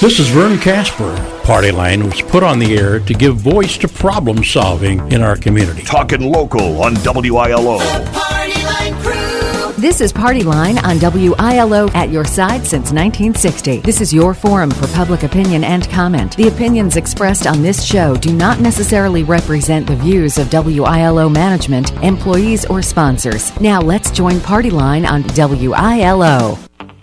This is Vern Casper. Party Line was put on the air to give voice to problem solving in our community. Talking local on WILO. The Party Line Crew. This is Party Line on WILO, at your side since 1960. This is your forum for public opinion and comment. The opinions expressed on this show do not necessarily represent the views of WILO management, employees, or sponsors. Now let's join Party Line on WILO.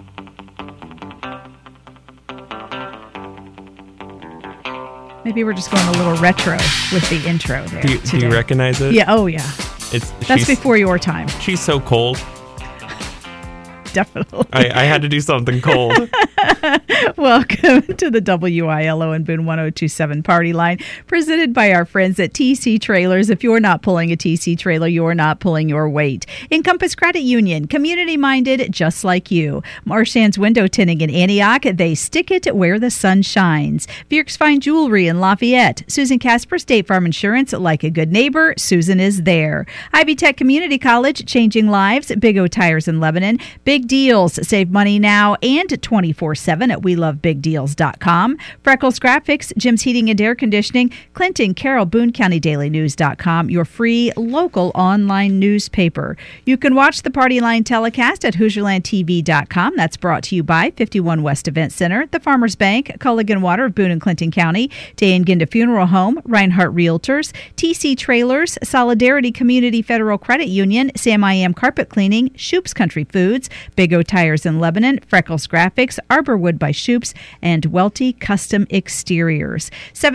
Maybe we're just going a little retro with the intro there. Do you recognize it? Yeah. Oh, yeah. That's before your time. She's so cold. Definitely. I had to do something cold. Welcome to the WILO and Boone 1027 Party Line, presented by our friends at TC Trailers. If you're not pulling a TC trailer, you're not pulling your weight. Encompass Credit Union, community-minded just like you. Marchand's Window Tinting in Antioch, they stick it where the sun shines. Bierk's Fine Jewelry in Lafayette. Susan Casper, State Farm Insurance, like a good neighbor, Susan is there. Ivy Tech Community College, changing lives. Big O Tires in Lebanon. Big deals, save money now and 24/7 at WeLoveBigDeals.com. Freckles Graphics, Jim's Heating and Air Conditioning, Clinton Carroll, Boone County Daily News.com, your free local online newspaper. You can watch the Party Line telecast at HoosierlandTV.com. That's brought to you by 51 West Event Center, the Farmers Bank, Culligan Water of Boone and Clinton County, Day and Ginda Funeral Home, Reinhardt Realtors, TC Trailers, Solidarity Community Federal Credit Union, Sam I Am Carpet Cleaning, Shoop's Country Foods, Big O Tires in Lebanon, Freckles Graphics, Arborwood by Shoop's, and Welty Custom Exteriors.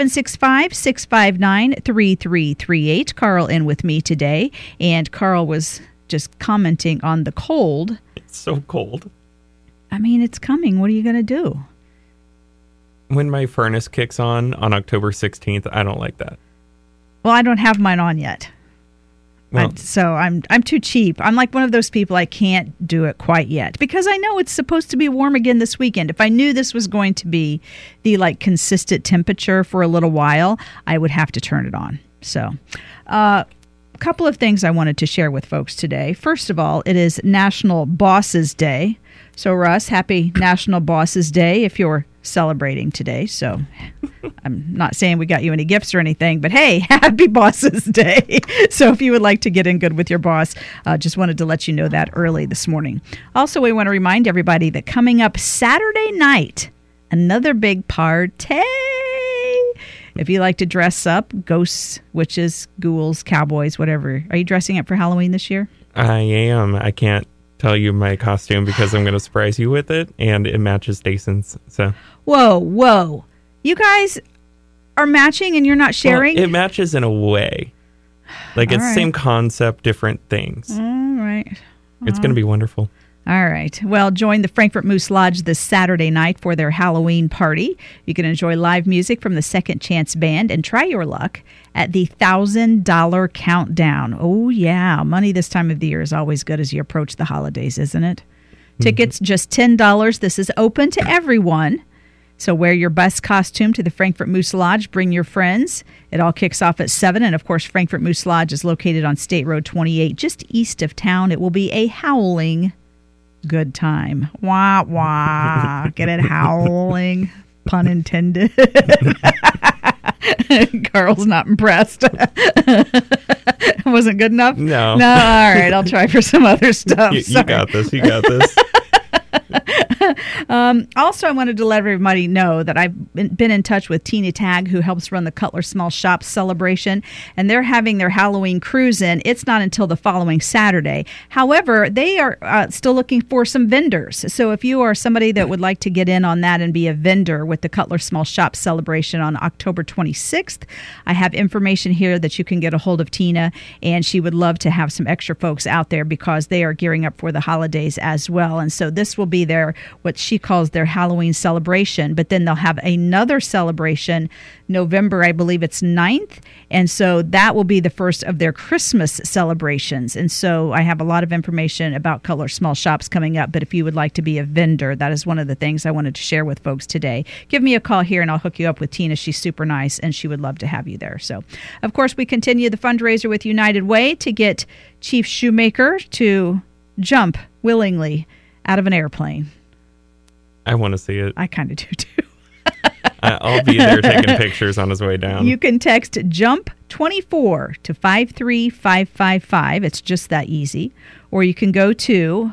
765-659-3338. Carl in with me today, and Carl was just commenting on the cold. It's so cold. I mean, it's coming. What are you going to do? When my furnace kicks on October 16th, I don't like that. Well, I don't have mine on yet. Well, I'm too cheap. I'm like one of those people, I can't do it quite yet because I know it's supposed to be warm again this weekend. If I knew this was going to be the consistent temperature for a little while, I would have to turn it on. So, a couple of things I wanted to share with folks today. First of all, it is National Bosses Day. So, Russ, happy National Bosses Day if you're celebrating today. So I'm not saying we got you any gifts or anything, but hey, happy Bosses Day. So if you would like to get in good with your boss, just wanted to let you know that early this morning. Also, we want to remind everybody that coming up Saturday night, another big party. If you like to dress up, ghosts, witches, ghouls, cowboys, whatever. Are you dressing up for Halloween this year? I am. I can't tell you my costume because I'm going to surprise you with it, and it matches Jason's. So. Whoa. You guys are matching and you're not sharing? Well, it matches in a way. It's the same concept, different things. All right. It's going to be wonderful. All right. Well, join the Frankfort Moose Lodge this Saturday night for their Halloween party. You can enjoy live music from the Second Chance Band and try your luck at the $1,000 Countdown. Oh, yeah. Money this time of the year is always good as you approach the holidays, isn't it? Mm-hmm. Tickets, just $10. This is open to everyone. So wear your best costume to the Frankfort Moose Lodge. Bring your friends. It all kicks off at 7. And, of course, Frankfort Moose Lodge is located on State Road 28, just east of town. It will be a howling good time. Wah, wah. Get it? Howling. Pun intended. Carl's not impressed. Wasn't good enough? No. All right. I'll try for some other stuff. You got this. You got this. Also, I wanted to let everybody know that I've been in touch with Tina Tag, who helps run the Cutler Small Shops celebration, and they're having their Halloween cruise in. It's not until the following Saturday. However, they are still looking for some vendors. So if you are somebody that would like to get in on that and be a vendor with the Cutler Small Shops celebration on October 26th, I have information here that you can get a hold of Tina, and she would love to have some extra folks out there because they are gearing up for the holidays as well. And so this will be their, what she calls their Halloween celebration, but then they'll have another celebration November, I believe it's 9th. And so that will be the first of their Christmas celebrations. And so I have a lot of information about Cutler Small Shops coming up. But if you would like to be a vendor, that is one of the things I wanted to share with folks today. Give me a call here and I'll hook you up with Tina. She's super nice and she would love to have you there. So, of course, we continue the fundraiser with United Way to get Chief Shoemaker to jump willingly out of an airplane. I want to see it. I kind of do too. I'll be there taking pictures on his way down. You can text JUMP 24 to 53555. It's just that easy. Or you can go to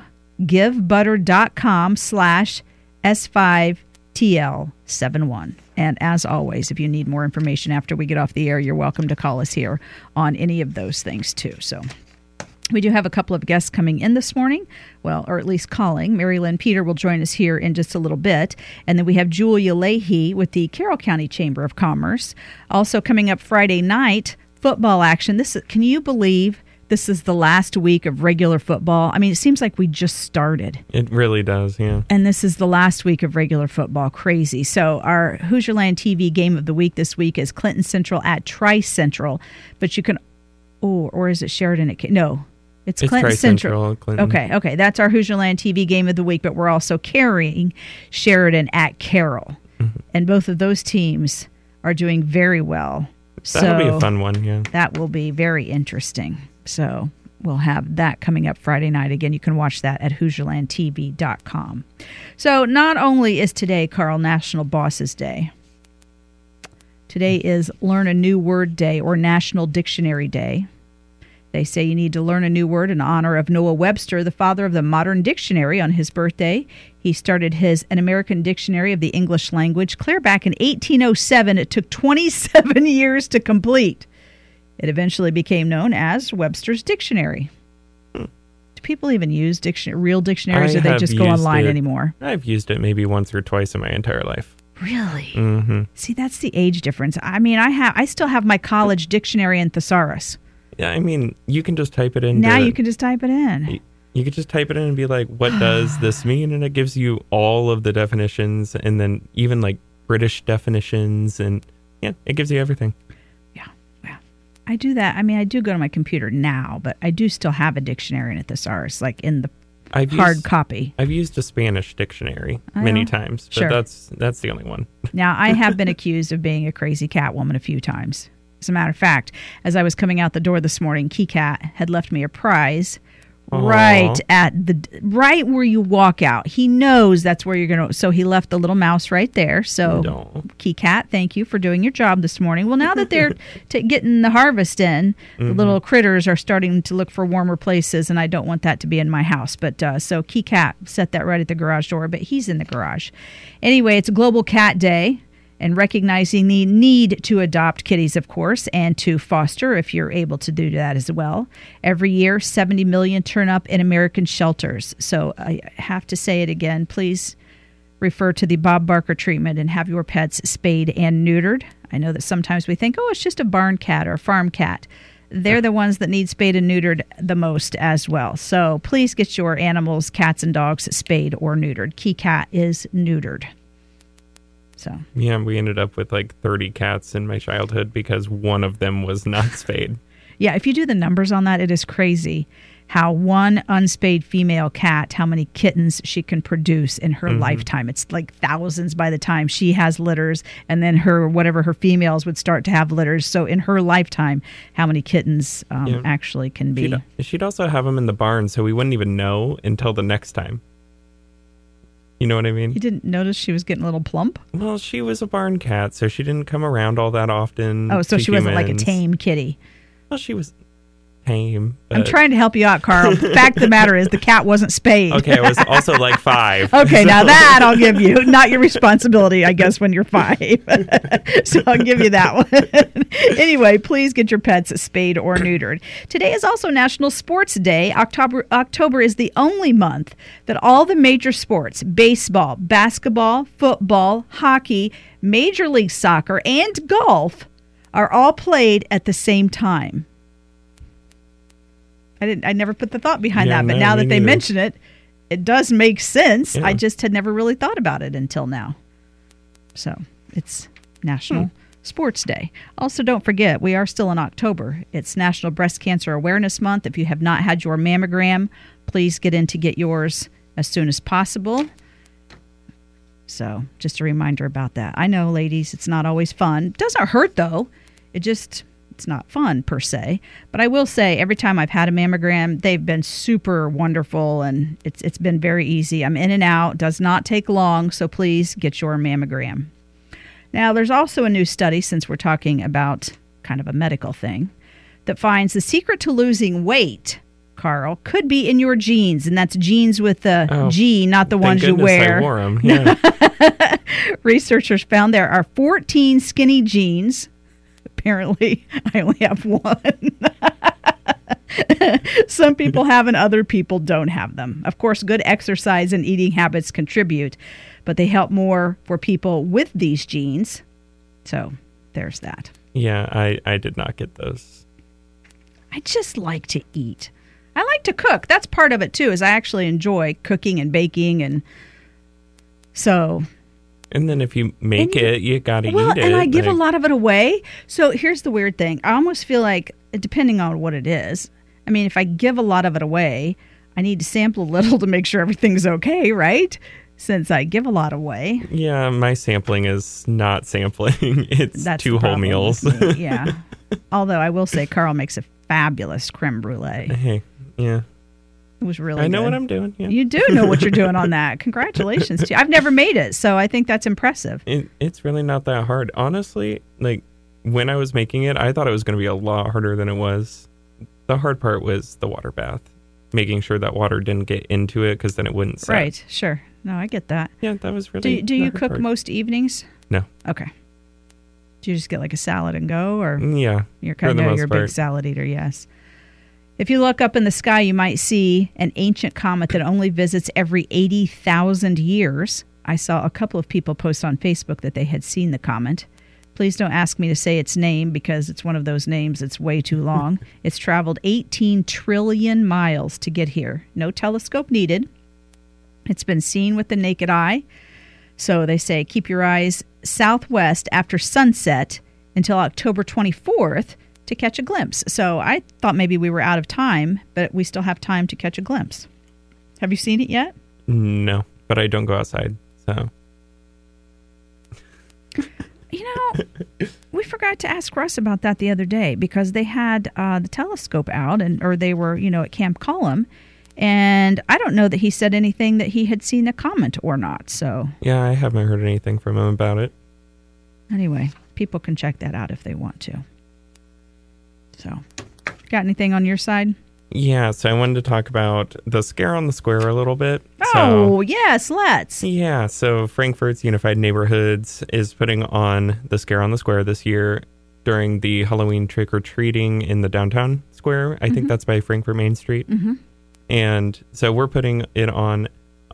givebutter.com/S5TL71. And as always, if you need more information after we get off the air, you're welcome to call us here on any of those things too. So we do have a couple of guests coming in this morning, well, or at least calling. Mary Lynn Peter will join us here in just a little bit. And then we have Julia Leahy with the Carroll County Chamber of Commerce. Also coming up Friday night, football action. Can you believe this is the last week of regular football? I mean, it seems like we just started. It really does, yeah. And this is the last week of regular football. Crazy. So our Hoosierland TV game of the week this week is Clinton Central at Tri-Central. But you can, or is it Sheridan at, no. It's Clinton Central. Clinton. Okay. That's our Hoosierland TV game of the week, but we're also carrying Sheridan at Carroll. Mm-hmm. And both of those teams are doing very well. That'll be a fun one, yeah. That will be very interesting. So we'll have that coming up Friday night. Again, you can watch that at HoosierlandTV.com. So not only is today, Carl, National Bosses Day, today is Learn a New Word Day or National Dictionary Day. They say you need to learn a new word in honor of Noah Webster, the father of the modern dictionary, on his birthday. He started An American Dictionary of the English Language clear back in 1807. It took 27 years to complete. It eventually became known as Webster's Dictionary. Do people even use real dictionaries, or they just go online anymore? I've used it maybe once or twice in my entire life. Really? Mm-hmm. See, that's the age difference. I mean, I still have my college dictionary in thesaurus. Yeah, I mean, you can just type it in. Now you can just type it in. You could just type it in and be like, what does this mean? And it gives you all of the definitions, and then even like British definitions, and yeah, it gives you everything. Yeah. I do that. I mean, I do go to my computer now, but I do still have a dictionary and a thesaurus, like in the hard copy. I've used a Spanish dictionary many times, but sure. that's the only one. Now, I have been accused of being a crazy cat woman a few times. As a matter of fact, as I was coming out the door this morning, Key Cat had left me a prize right where you walk out. He knows that's where you're going to. So he left the little mouse right there. So Key Cat, thank you for doing your job this morning. Well, now that they're getting the harvest in, the little critters are starting to look for warmer places, and I don't want that to be in my house. But so Key Cat set that right at the garage door, but he's in the garage. Anyway, it's Global Cat Day. And recognizing the need to adopt kitties, of course, and to foster if you're able to do that as well. Every year, 70 million turn up in American shelters. So I have to say it again. Please refer to the Bob Barker treatment and have your pets spayed and neutered. I know that sometimes we think, it's just a barn cat or a farm cat. They're the ones that need spayed and neutered the most as well. So please get your animals, cats and dogs, spayed or neutered. Key Cat is neutered. So. Yeah, we ended up with like 30 cats in my childhood because one of them was not spayed. Yeah, if you do the numbers on that, it is crazy how one unspayed female cat, how many kittens she can produce in her lifetime. It's like thousands by the time she has litters, and then her females would start to have litters. So in her lifetime, how many kittens actually can be. She'd also have them in the barn, so we wouldn't even know until the next time. You know what I mean? You didn't notice she was getting a little plump? Well, she was a barn cat, so she didn't come around all that often. Oh, so she wasn't like a tame kitty. Well, she was tame. I'm trying to help you out, Carl. The fact of the matter is the cat wasn't spayed. Okay, it was also like 5. Okay, now that I'll give you. Not your responsibility, I guess, when you're 5. So I'll give you that one. Anyway, please get your pets spayed or neutered. Today is also National Sports Day. October is the only month that all the major sports, baseball, basketball, football, hockey, Major League Soccer, and golf, are all played at the same time. I never put the thought behind that, but now that they mention it, it does make sense. Yeah. I just had never really thought about it until now. So it's National Sports Day. Also, don't forget, we are still in October. It's National Breast Cancer Awareness Month. If you have not had your mammogram, please get in to get yours as soon as possible. So just a reminder about that. I know, ladies, it's not always fun. It doesn't hurt, though. It's not fun per se, but I will say every time I've had a mammogram, they've been super wonderful, and it's been very easy. I'm in and out, does not take long, so please get your mammogram. Now, there's also a new study, since we're talking about kind of a medical thing, that finds the secret to losing weight, Carl, could be in your genes, and that's genes with the G, not the ones you wear. I wore 'em. Yeah. Researchers found there are 14 skinny genes. Apparently, I only have one. Some people have and other people don't have them. Of course, good exercise and eating habits contribute, but they help more for people with these genes. So there's that. Yeah, I did not get those. I just like to eat. I like to cook. That's part of it, too, is I actually enjoy cooking and baking. And so... And then if you make it, you got to eat it. And I give a lot of it away. So here's the weird thing. I almost feel like, depending on what it is, I mean, if I give a lot of it away, I need to sample a little to make sure everything's okay, right? Since I give a lot away. Yeah, my sampling is not sampling. That's 2 whole meals. Yeah. Although I will say Carl makes a fabulous creme brulee. Hey, yeah. It was really I know good. what I'm doing. Yeah. You do know what you're doing on that. Congratulations to you. I've never made it, so I think that's impressive. It's really not that hard. Honestly, like when I was making it, I thought it was going to be a lot harder than it was. The hard part was the water bath. Making sure that water didn't get into it because then it wouldn't set. Right, sure. No, I get that. Yeah, that was really Do you not cook hard. most evenings? No. Okay. Do you just get like a salad and go? Or yeah. You're kind of you're a big salad eater, yes. If you look up in the sky, you might see an ancient comet that only visits every 80,000 years. I saw a couple of people post on Facebook that they had seen the comet. Please don't ask me to say its name because it's one of those names that's way too long. It's traveled 18 trillion miles to get here. No telescope needed. It's been seen with the naked eye. So they say keep your eyes southwest after sunset until October 24th to catch a glimpse. So I thought maybe we were out of time, but we still have time to catch a glimpse. Have you seen it yet? No, but I don't go outside, so... You know, we forgot to ask Russ about that the other day because they had the telescope out, or they were, at Camp Cullum, and I don't know that he said anything that he had seen a comet or not. So yeah, I haven't heard anything from him about it. Anyway, people can check that out if they want to. So, got anything on your side? Yeah, so I wanted to talk about the Scare on the Square a little bit. Oh, yes, let's. Yeah, so Frankfort's Unified Neighborhoods is putting on the Scare on the Square this year during the Halloween trick-or-treating in the downtown square. I think that's by Frankfort Main Street. Mm-hmm. And so we're putting it on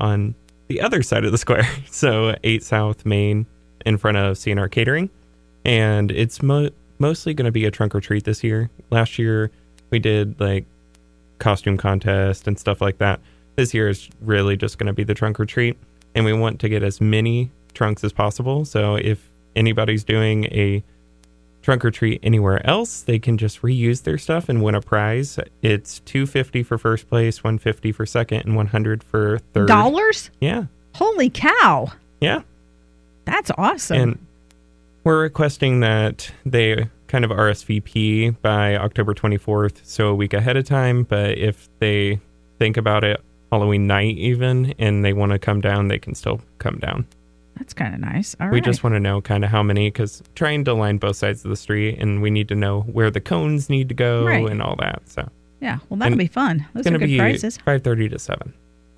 the other side of the square, so 8 South Main in front of CNR Catering. And it's mostly going to be a trunk-or-treat this year. Last year, we did, costume contest and stuff like that. This year is really just going to be the trunk or treat, and we want to get as many trunks as possible. So if anybody's doing a trunk or treat anywhere else, they can just reuse their stuff and win a prize. It's $250 for first place, $150 for second, and $100 for third. $? Yeah. Holy cow. Yeah. That's awesome. And we're requesting that they kind of RSVP by October 24th, so a week ahead of time. But if they think about it Halloween night even, and they want to come down, they can still come down. That's kind of nice. All we right. just want to know kind of how many, because trying to line both sides of the street, and we need to know where the cones need to go and all that. So yeah, well, that'll be fun. Those are good prizes. 5:30 to 7.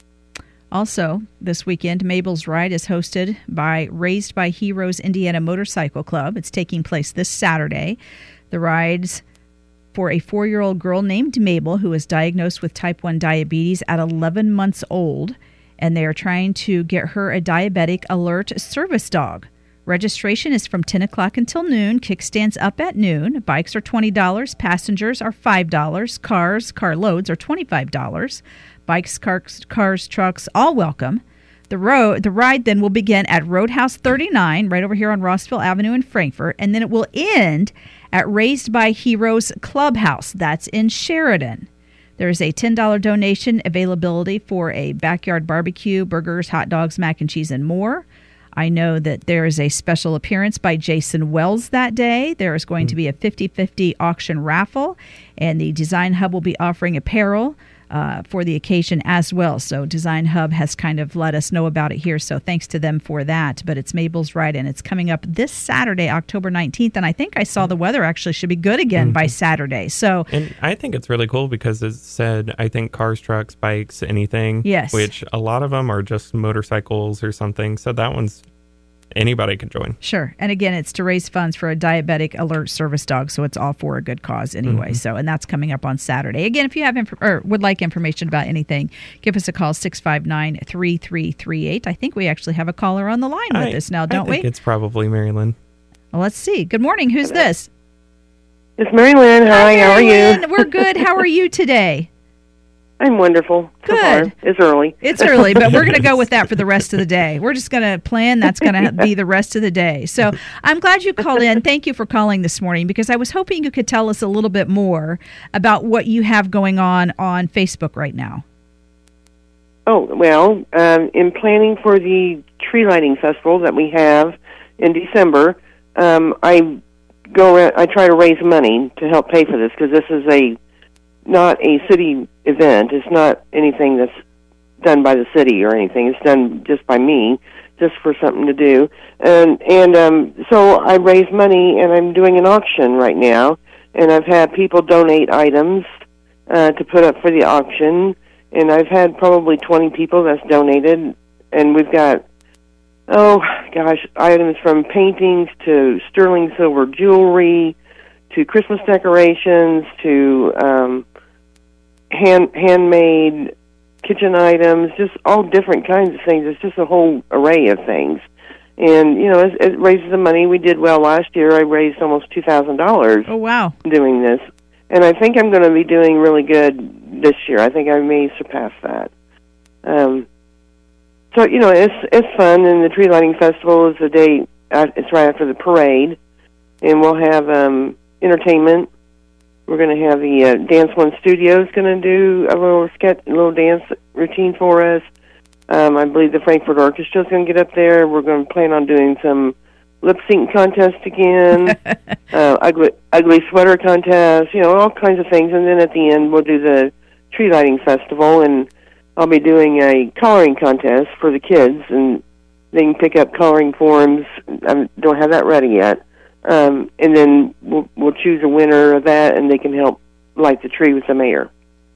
Also, this weekend, Mabel's Ride is hosted by Raised by Heroes Indiana Motorcycle Club. It's taking place this Saturday. The ride's for a 4-year-old girl named Mabel who was diagnosed with type 1 diabetes at 11 months old, and they are trying to get her a diabetic alert service dog. Registration is from 10 o'clock until noon. Kickstands up at noon. Bikes are $20. Passengers are $5. Car loads are $25. Bikes, cars, trucks, all welcome. The ride then will begin at Roadhouse 39, right over here on Rossville Avenue in Frankfort, and then it will end at Raised by Heroes Clubhouse. That's in Sheridan. There's a $10 donation availability for a backyard barbecue, burgers, hot dogs, mac and cheese, and more. I know that there is a special appearance by Jason Wells that day. There is going to be a 50-50 auction raffle, and the Design Hub will be offering apparel. for the occasion as well. So Design Hub has kind of let us know about it here. So thanks to them for that. But it's Mabel's Ride, and it's coming up this Saturday, October 19th. And I think I saw the weather actually should be good again by Saturday. So, and I think it's really cool because it said, I think cars, trucks, bikes, anything. Yes. Which a lot of them are just motorcycles or something. So that one's anybody can join. Sure. And again, it's to raise funds for a diabetic alert service dog. So it's all for a good cause anyway. So, and that's coming up on Saturday. Again, if you have or would like information about anything, give us a call, 659-3338. I think we actually have a caller on the line with us now, don't I think we? it's probably Mary Lynn. Well, let's see. Good morning. Who's this? It's Mary Lynn. Hi, how are Mary you? Lynn. We're good. How are you today? I'm wonderful. So Good. far. It's early. It's early, but we're going to go with that for the rest of the day. We're just going to plan. That's going to be the rest of the day. So I'm glad you called in. Thank you for calling this morning, because I was hoping you could tell us a little bit more about what you have going on Facebook right now. Oh, well, in planning for the tree lighting festival that we have in December, I go around, I try to raise money to help pay for this, because this is not a city event. It's not anything that's done by the city or anything. It's done just by me, just for something to do. And so I raise money, and I'm doing an auction right now, and I've had people donate items to put up for the auction, and I've had probably 20 people that's donated, and we've got, items from paintings to sterling silver jewelry to Christmas decorations to handmade kitchen items, just all different kinds of things. It's just a whole array of things. And, it raises the money. We did well last year. I raised almost $2,000 Oh, wow. doing this. And I think I'm going to be doing really good this year. I think I may surpass that. So, it's fun, and the Tree Lighting Festival is the day, it's right after the parade, and we'll have entertainment. We're going to have the Dance One Studios going to do a little dance routine for us. I believe the Frankfurt Orchestra is going to get up there. We're going to plan on doing some lip sync contest again, ugly sweater contest, all kinds of things. And then at the end, we'll do the Tree Lighting Festival, and I'll be doing a coloring contest for the kids, and they can pick up coloring forms. I don't have that ready yet. And then we'll choose a winner of that, and they can help light the tree with the mayor.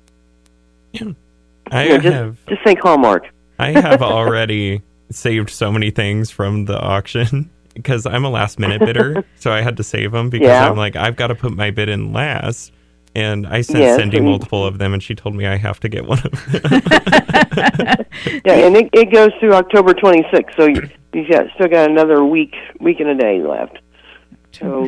Just think Hallmark. I have already saved so many things from the auction because I'm a last minute bidder, so I had to save them because I'm like, I've got to put my bid in last. And I sent Cindy multiple of them, and she told me I have to get one of them. And it goes through October 26th, so you've still got another week and a day left. So,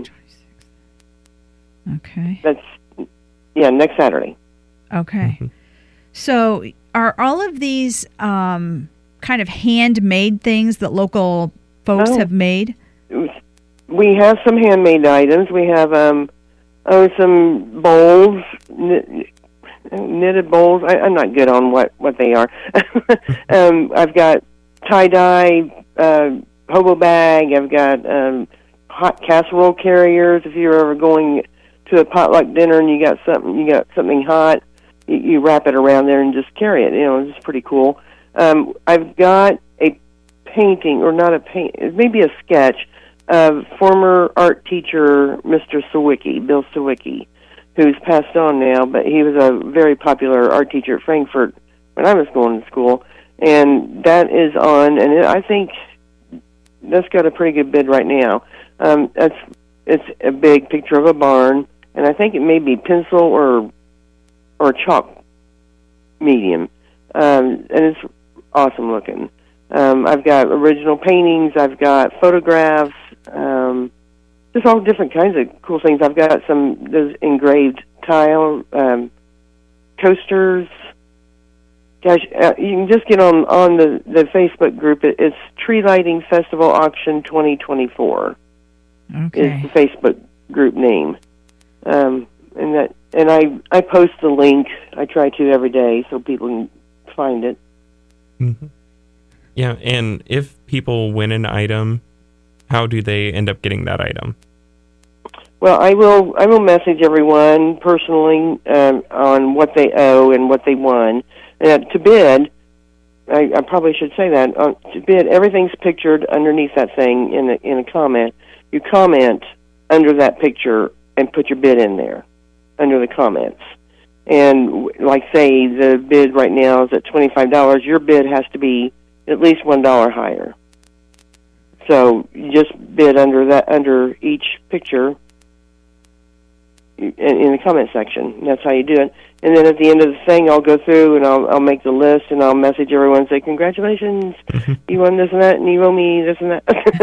okay. That's, next Saturday. Okay. Mm-hmm. So are all of these kind of handmade things that local folks have made? We have some handmade items. We have some bowls, knitted bowls. I'm not good on what they are. I've got tie-dye, hobo bag. I've got hot casserole carriers. If you're ever going to a potluck dinner and you got something hot, you wrap it around there and just carry it. It's pretty cool. I've got a painting, or not a paint, maybe a sketch of former art teacher Mr. Sawicki, Bill Sawicki, who's passed on now, but he was a very popular art teacher at Frankfurt when I was going to school, and that is on, and I think that's got a pretty good bid right now. It's a big picture of a barn, and I think it may be pencil or chalk medium, and it's awesome looking. I've got original paintings. I've got photographs. Just all different kinds of cool things. I've got those engraved tile coasters. Gosh, you can just get on the Facebook group. It's Tree Lighting Festival Auction 2024. Okay. Is the Facebook group name. And I post the link. I try to every day so people can find it. Mm-hmm. Yeah, and if people win an item, how do they end up getting that item? Well, I will message everyone personally on what they owe and what they won. To bid, I probably should say that. To bid, everything's pictured underneath that thing in a comment. You comment under that picture and put your bid in there under the comments. And like say the bid right now is at $25, your bid has to be at least $1 higher. So you just bid under each picture in the comment section. That's how you do it. And then at the end of the thing, I'll go through and I'll make the list and I'll message everyone and say, congratulations, you won this and that, and you owe me this and that.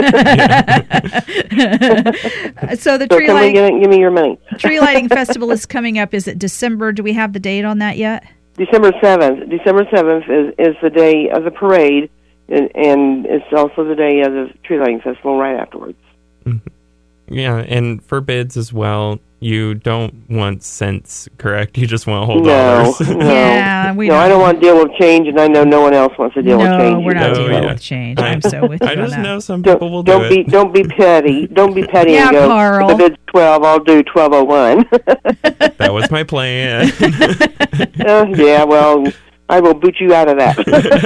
So the tree lighting, give me your money. Tree lighting festival is coming up. Is it December? Do we have the date on that yet? December 7th. December 7th is the day of the parade, and it's also the day of the tree lighting festival right afterwards. Mm-hmm. Yeah, and for bids as well, you don't want cents, correct? You just want whole dollars. No. Yeah, I don't want to deal with change, and I know no one else wants to deal with change. No, we're not dealing with change. I'm so with you I just on that. know some people will do it. Don't be petty. Don't be petty Yeah, and go, Carl. if the bid's 12, I'll do 12.01. That was my plan. Yeah, well, I will boot you out of that.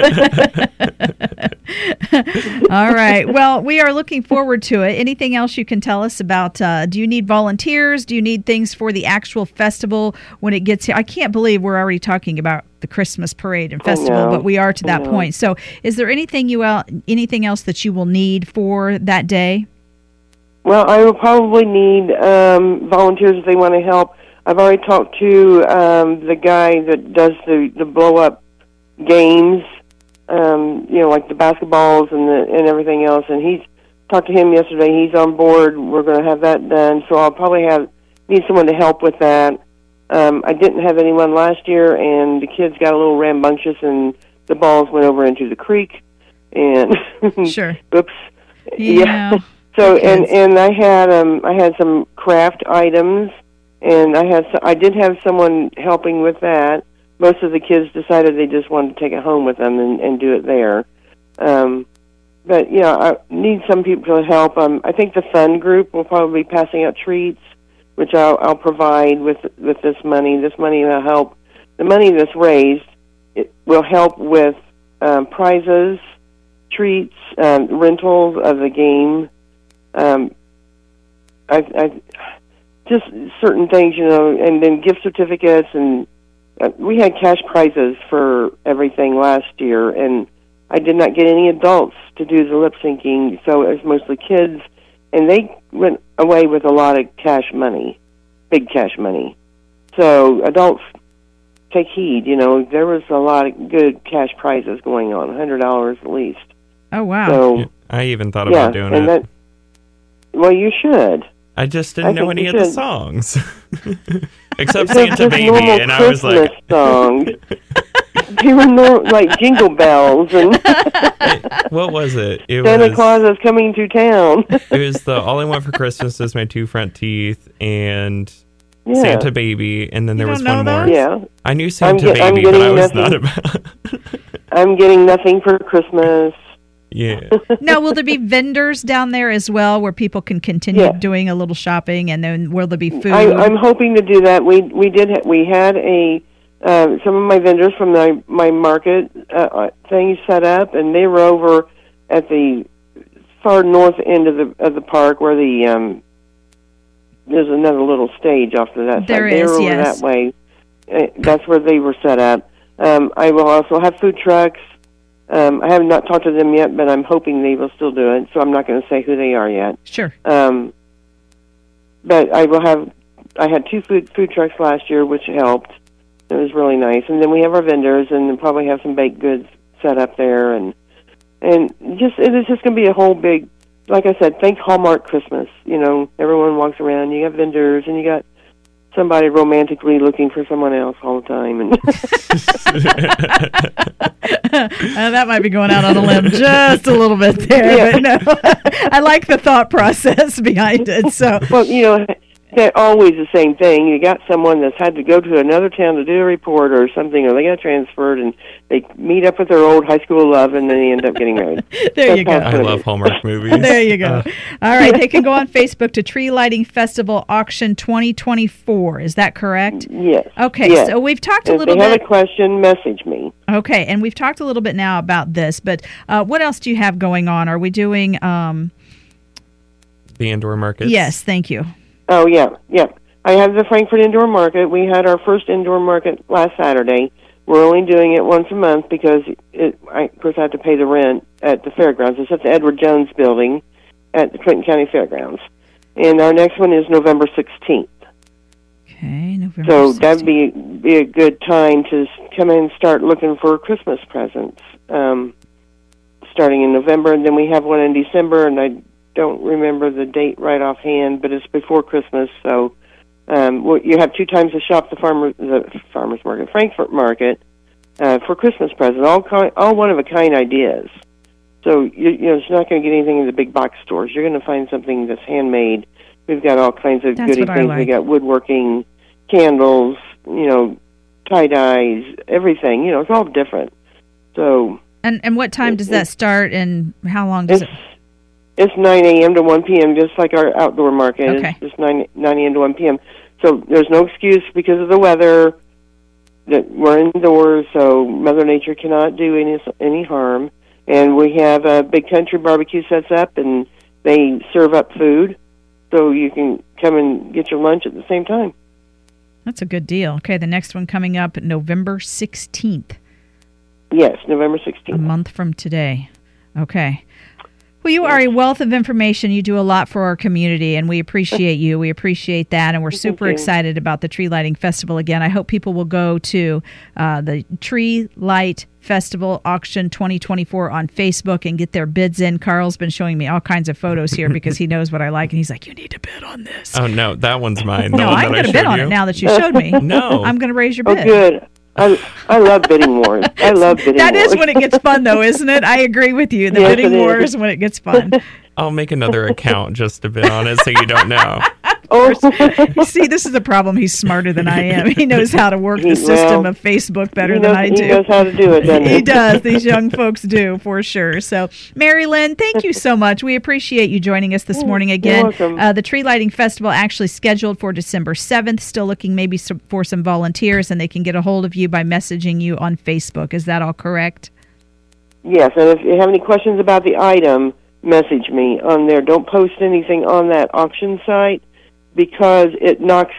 All right. Well, we are looking forward to it. Anything else you can tell us about? Do you need volunteers? Do you need things for the actual festival when it gets here? I can't believe we're already talking about the Christmas parade and festival, but we are to that point. So is there anything else that you will need for that day? Well, I will probably need volunteers if they want to help. I've already talked to the guy that does the blow-up games, like the basketballs and everything else, and he's talked to him yesterday. He's on board. We're going to have that done, so I'll probably need someone to help with that. I didn't have anyone last year, and the kids got a little rambunctious, and the balls went over into the creek, and Sure. Oops. Yeah. So and I had some craft items. And I did have someone helping with that. Most of the kids decided they just wanted to take it home with them and do it there. But I need some people to help. I think the fun group will probably be passing out treats, which I'll provide with this money. This money will help. The money that's raised, it will help with prizes, treats, rentals of the game. Just certain things, and then gift certificates, and we had cash prizes for everything last year, and I did not get any adults to do the lip syncing, so it was mostly kids, and they went away with a lot of cash money, big cash money. So adults, take heed, there was a lot of good cash prizes going on, $100 at least. Oh, wow. So, I even thought about doing it. Well, you should. I just didn't know any of the songs. Except Just Santa Baby, normal and I was like... Christmas songs. They were like Jingle Bells and what was it? Santa Claus is coming to town. It was the All I Want for Christmas is My Two Front Teeth and Santa Baby, and then there was one more. Yeah. I knew Santa Baby, but I was not about... I'm getting nothing for Christmas. Yeah. Now, will there be vendors down there as well where people can continue doing a little shopping, and then will there be food? I'm hoping to do that. We had some of my vendors from my market things set up, and they were over at the far north end of the park where there's another little stage off to that side. They were over that way. That's where they were set up. I will also have food trucks. I have not talked to them yet, but I'm hoping they will still do it, so I'm not going to say who they are yet. Sure. But I had 2 food trucks last year, which helped. It was really nice. And then we have our vendors, and we'll probably have some baked goods set up there. And it is just going to be a whole big, like I said, think Hallmark Christmas. Everyone walks around, you got vendors, and you got somebody romantically looking for someone else all the time. And that might be going out on a limb just a little bit there, but no. I like the thought process behind it. So, well, not always the same thing. You got someone that's had to go to another town to do a report or something, or they got transferred, and they meet up with their old high school love, and then they end up getting married. There you go. I love Hallmark movies. There you go. All right, they can go on Facebook to Tree Lighting Festival Auction 2024. Is that correct? Yes. Okay, Yes. so we've talked a If little they have bit. a question, message me. Okay, and we've talked a little bit now about this, but what else do you have going on? Are we doing? The indoor markets. Yes, thank you. Oh, yeah. I have the Frankfurt Indoor Market. We had our first indoor market last Saturday. We're only doing it once a month because, of course, I have to pay the rent at the fairgrounds. It's at the Edward Jones Building at the Clinton County Fairgrounds. And our next one is November 16th. Okay, November. So 16th. that'd be a good time to come in and start looking for Christmas presents, starting in November. And then we have one in December, and I don't remember the date right offhand, but it's before Christmas. So you have 2 times to shop the farmers market, Frankfurt Market, for Christmas presents, all one-of-a-kind ideas. So it's not going to get anything in the big box stores. You're going to find something that's handmade. We've got all kinds of That's goody what I things. like. We got woodworking, candles, tie-dyes, everything. It's all different. So And what time does that start, and how long does it? it's 9 a.m. to 1 p.m., just like our outdoor market. Okay. It's just 9 a.m. to 1 p.m. So there's no excuse because of the weather that we're indoors, so Mother Nature cannot do any harm. And we have a big country barbecue sets up, and they serve up food, so you can come and get your lunch at the same time. That's a good deal. Okay, the next one coming up November 16th, Yes, November a 16th. month from today. Okay. Well, you are a wealth of information. You do a lot for our community, and we appreciate you. We appreciate that, and we're super you. excited about the Tree Lighting Festival again. I hope people will go to the Tree Light Festival Auction 2024 on Facebook and get their bids in. Carl's been showing me all kinds of photos here because he knows what I like, and he's like, you need to bid on this. Oh, no, that one's mine. The No, one I'm that I going to bid showed on you. it now that you showed me. No. I'm going to raise your Oh, bid. good. I love bidding wars. I love bidding That wars. is when it gets fun, though, isn't it? I agree with you. The Yes, bidding it is. war is when it gets fun. I'll make another account just to bid on it so you don't know. Oh, You see, this is the problem. He's smarter than I am. He knows how to work the Well, system of Facebook better than I do. He knows how to do it, doesn't he? He does. These young folks do, for sure. So, Mary Lynn, thank you so much. We appreciate you joining us this morning again. welcome. The Tree Lighting Festival actually scheduled for December 7th. Still looking maybe for some volunteers, and they can get a hold of you by messaging you on Facebook. Is that all correct? Yes, and if you have any questions about the item, message me on there. Don't post anything on that auction site because it knocks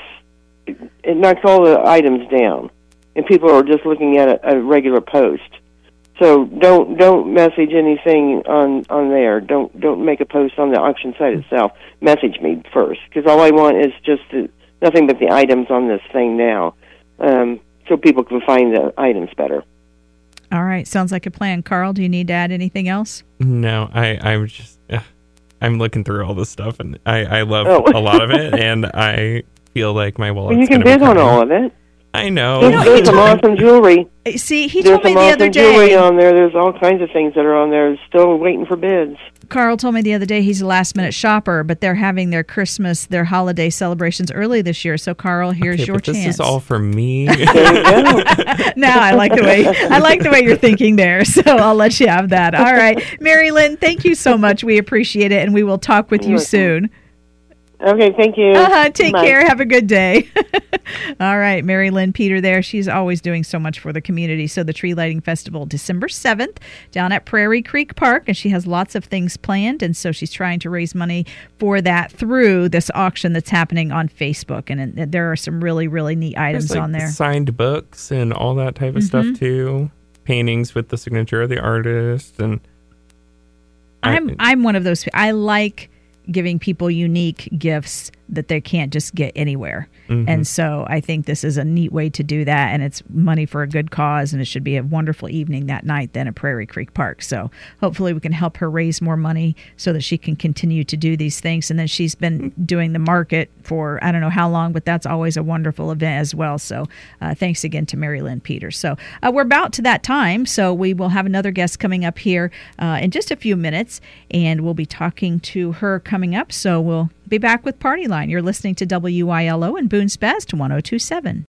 all the items down, and people are just looking at a regular post. So don't message anything on there. Don't make a post on the auction site itself. Message me first, because all I want is just nothing but the items on this thing now, so people can find the items better. All right. Sounds like a plan. Carl, do you need to add anything else? No, I'm just, I'm looking through all this stuff, and I love Oh. a lot of it, and I feel like my wallet's Well, you can gonna be bid on coming. all of it. I know. There's some awesome jewelry. See, he There's told me some the other awesome jewelry day. on there. There's all kinds of things that are on there still waiting for bids. Carl told me the other day he's a last minute shopper, but they're having their holiday celebrations early this year. So, Carl, here's Okay, your but this chance. is all for me. There you go. Now I like the way you're thinking there. So I'll let you have that. All right, Mary Lynn, thank you so much. We appreciate it, and we will talk with you You're welcome. soon. Okay, thank you. Take Bye. care. Have a good day. All right, Mary Lynn Peter there. She's always doing so much for the community. So the Tree Lighting Festival, December 7th, down at Prairie Creek Park, and she has lots of things planned, and so she's trying to raise money for that through this auction that's happening on Facebook, and there are some really, really neat items There's, like, on there. signed books and all that type of stuff too. Paintings with the signature of the artist, and I'm one of those. I like giving people unique gifts that they can't just get anywhere. And so I think this is a neat way to do that, and it's money for a good cause, and it should be a wonderful evening that night then at Prairie Creek Park. So hopefully we can help her raise more money so that she can continue to do these things. And then she's been doing the market for I don't know how long, but that's always a wonderful event as well. So thanks again to Mary Lynn Peters. So we're about to that time, so we will have another guest coming up here in just a few minutes, and we'll be talking to her coming up. So we'll Be back with Party Line. You're listening to WILO and Boone's Best 102.7.